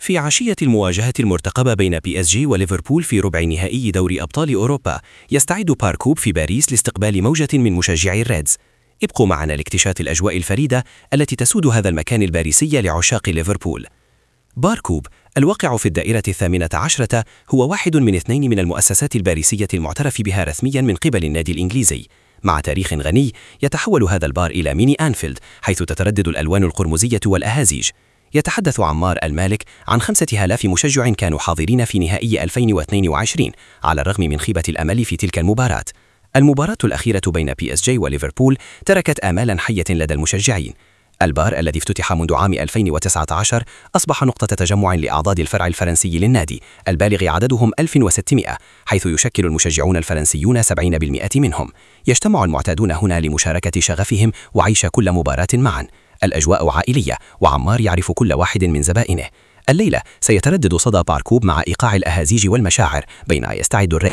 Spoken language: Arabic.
في عشية المواجهة المرتقبة بين PSG وليفربول في ربع نهائي دوري أبطال أوروبا، يستعد باركوب في باريس لاستقبال موجة من مشجعي الريدز. ابقوا معنا لاكتشاف الأجواء الفريدة التي تسود هذا المكان الباريسي لعشاق ليفربول. باركوب الواقع في الدائرة 18 هو واحد من 2 من المؤسسات الباريسية المعترف بها رسميا من قبل النادي الإنجليزي. مع تاريخ غني، يتحول هذا البار إلى ميني أنفيلد، حيث تتردد الألوان القرمزية والأهازيج. يتحدث عمار المالك عن 5000 مشجع كانوا حاضرين في نهائي 2022 على الرغم من خيبة الأمل في تلك المباراة. المباراة الأخيرة بين PSG وليفربول تركت آمالا حية لدى المشجعين. البار الذي افتتح منذ عام 2019 أصبح نقطة تجمع لأعضاء الفرع الفرنسي للنادي البالغ عددهم 1600، حيث يشكل المشجعون الفرنسيون 70% منهم. يجتمع المعتادون هنا لمشاركة شغفهم وعيش كل مباراة معا. الأجواء عائلية، وعمار يعرف كل واحد من زبائنه. الليلة سيتردد صدى باركوب مع إيقاع الأهازيج والمشاعر بين يستعد